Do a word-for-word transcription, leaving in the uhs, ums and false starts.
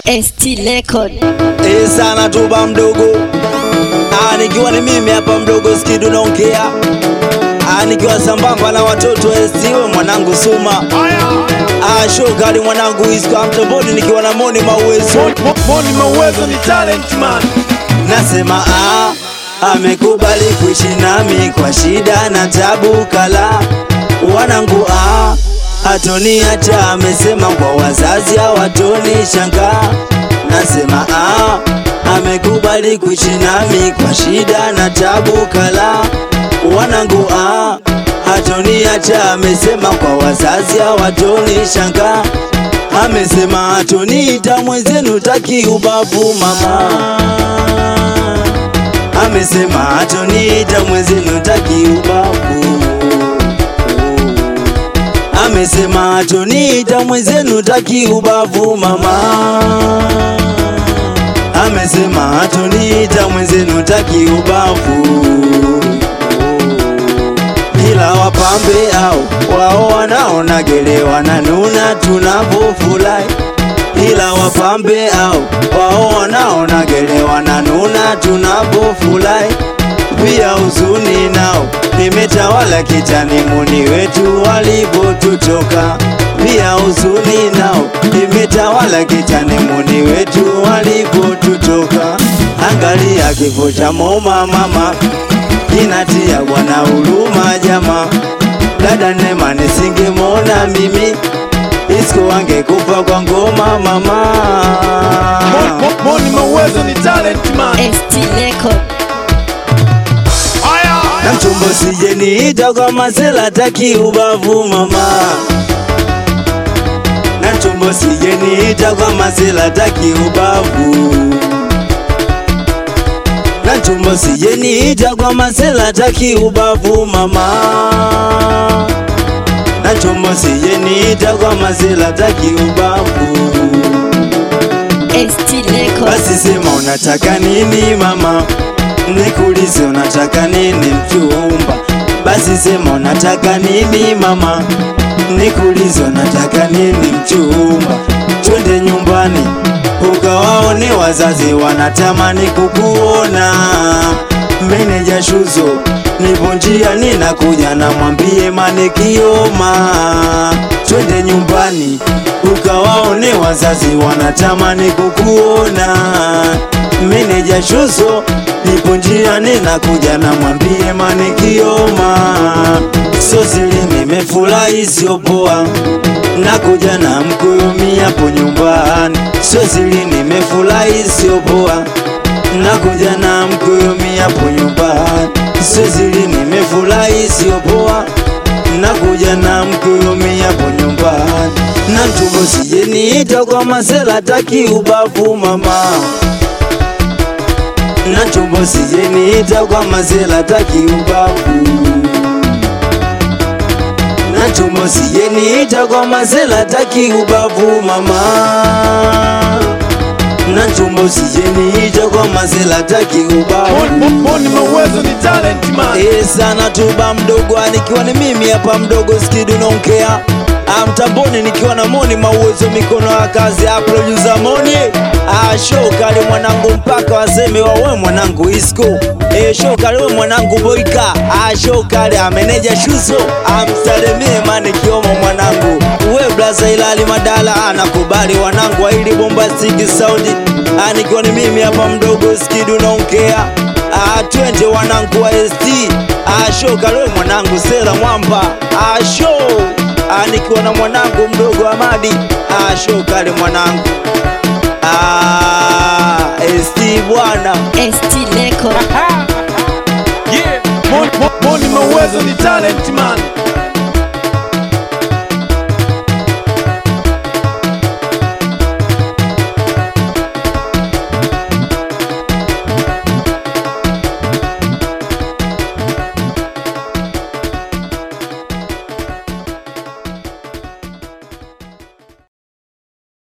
S T Record. Eh sana tuba mdogo. Ah nikiwa ni mimi hapa mdogo Skidu naongea. Ah nikiwa sambamba na watoto S T we mwanangu Suma. Ah show kali mwanangu Iska mtamboni nikiwa na Moni Mauwezo. Moni Mauwezo ni talent man. Nasema ah amekubali kuishi nami kwa shida na tabu kala. Wanangu ah hatoni hata amesema kwa wazazi hawatoni shanga. Nasema ah amekubali kuishi nami kwa shida na tabu kala. Wanangu ah hatoni hata amesema kwa wazazi hawatoni shanga. Amesema hatoniita mwenzenu taki ubavu mama. Amesema hatoniita mwenzenu taki ubavu. Amesema hatoniita mwenzenu taki ubavu mama. Amesema hatoniita mwenzenu taki ubavu. Ila wapambe au wao wanaona gele wananuna tunapofurahi. Ila wapambe au wao wanaona gele wananuna tunapofurahi. Pia huzuni nao nimetawala kitani Muni wetu walipotutoka. Pia huzuni nao nimetawala kitani Muni wetu walipotutoka. Angalia kifo cha Moma mama kinatia bwana huruma jama. Dada Neema nisingemwona mimi Isko angekufa kwa ngoma mama. Moni Mauwezo ni talent man. S T Record. Na mchumbo sije niita kwa masela taki ubavu mama. Na mchumbo sije niita kwa masela taki ubavu. Na mchumbo sije niita kwa masela taki ubavu mama. Na mchumbo sije niita kwa masela taki ubavu. S T Record. Basi sema unataka nini mama, nikuulize unataka nini mchumba. Basi sema unataka nini mama, nikuulize unataka nini mchumba. Twende nyumbani ukawaone wazazi wanatamani kukuona. Meneja Shuzo nipo njia ninakuja na mwambie Manikioma. Twende nyumbani ukawaone wazazi wanatamani kukuona. Meneja Shuzo nipo njia ninakuja na mwambie Manikioma. Sio siri nimefurahi sio poa, nakuja na mkuyumi hapo nyumbani. Sio siri nimefurahi sio poa, nakuja na mkuyumi hapo nyumbani. Sio siri nimefurahi sio poa, nakuja na mkuyumi hapo nyumbani. Na mchumbo sije niita kwa masela taki ubavu mama. Na mchumbo sije niita kwa masela taki ubavu. Na mchumbo sije niita kwa masela taki ubavu mama. Na mchumbo sije niita kwa masela taki ubavu. Moni Mauwezo ni talent man. Eh sana tuba mdogo nikiwa ni mimi hapa mdogo Skidu naongea. Mtamboni nikiwa na Moni Mauwezo mikono ya kazi ya producer Moni. Ah show kali mwanangu mpaka waseme wawe mwanangu Isko. Eh show kali we mwanangu Boyka. Ah show kali ameneja Shuzo. Amsalimie Manikioma mwanangu. We blaza Ilali Madala anakubali wanangu wa ili bombastic sound. Ah nikiwa ni mimi hapa mdogo Skidu naongea. Ah twende wanangu wa S T. Ah show kali we mwanangu Sela Mwamba. Ah show Ah nikiwa na mwanangu mdogo Amadi. Ah show kali mwanangu. Ah S T bwana. S T Record. Yeah. Moni Mauwezo ni talent man.